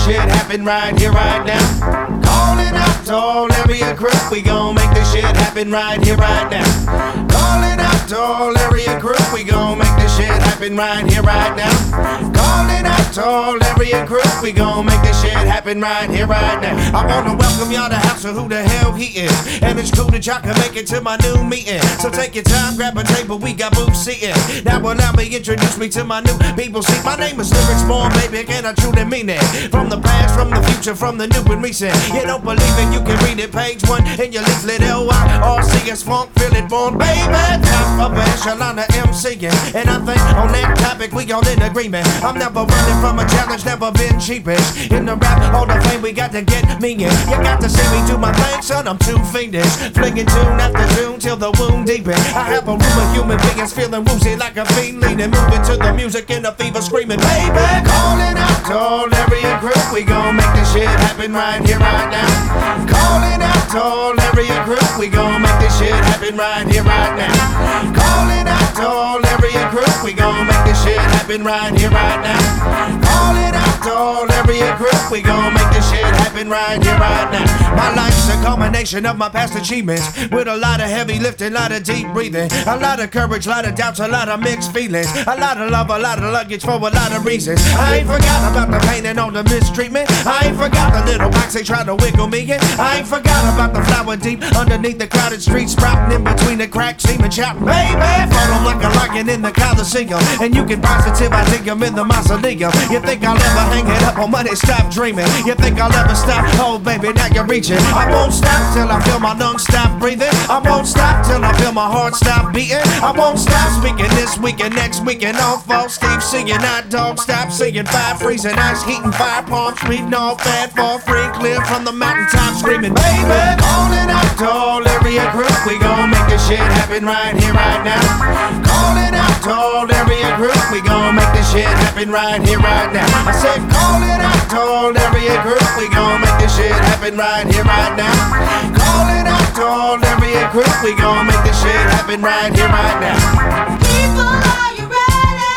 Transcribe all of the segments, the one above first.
shit happen right here, right now. Calling out to all area crew, we gon' make this shit happen right here, right now. Calling out to all area crew, we gon' make this shit happen right here, right now. Calling out to all area crew, we gon' make this shit happen right here, right now. I wanna welcome y'all to House of Who the Hell He Is, and it's cool that y'all can make it to my new meeting. So take your time, grab a table, we got booths seating. Now allow me introduce me to my new people. See, my name is Lyrics Born, baby, and I truly mean it. From the past, from the future, from the new and recent. You don't believe it, you can read it, page 1 in your leaflet. L-Y-R-C-S, funk, feel it, born, baby. Top of an echelon of MCing, and I think on that topic we all in agreement. I'm never running from a challenge, never been cheapish. In the rap hall of fame, we got to get me in. You got to see me do my thing, son, I'm too fiendish. Flinging tune after tune till the wound deepen. I have a room of human beings feeling woozy like a fiend leaning, moving to the music in a fever, screaming, baby. Calling out to all area crew, we gon' make this shit happen right here, right now. Calling out to all area crew, we gon' make this shit happen right here, right now. Calling out to all area crew, we gon' make this shit happen right here, right now. Calling out to all area crew, we gon' make this shit happen right here, right now. My life's a culmination of my past achievements, with a lot of heavy lifting, a lot of deep breathing, a lot of courage, a lot of doubts, a lot of mixed feelings, a lot of love, a lot of luggage for a lot of reasons. I ain't forgot about the pain and all the mistreatment. I ain't forgot the little box they tried to wiggle me in. I ain't forgot about the flower deep underneath the crowded streets, sprouting in between the cracks, seeming shouting, baby. Follow like a lion in the Coliseum, and you can positive I think I'm in the mausoleum. You think I'll ever hang it up on money? Stop dreaming. You think I'll ever stop? Oh baby, now you're reaching. I won't stop till I feel my lungs stop breathing. I won't stop till I feel my heart stop beating. I won't stop speaking this week and next week and all fall. Steve singing, hot dog, stop singing, fire freezing, ice heating, fire palms, reading all fat, fall free, clear from the mountaintop, screaming, baby. Calling out to all area crew, we gon' make this shit happen right here, right now. Calling out to all area crew, we gon' make this shit happen right here, right now. I said, calling out to all area crew, we gon' make this shit happen right here, right now. Calling out to all area crew, we gon' make this shit happen right here, right now. People, are you ready?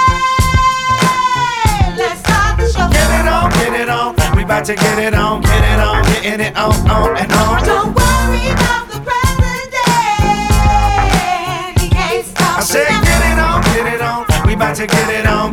Let's start the show. Get it on, get it on. We about to get it on, get it on, getting it on and on. Don't worry about the president. He can't stop. I said, get it on, get it on. We about to get it on.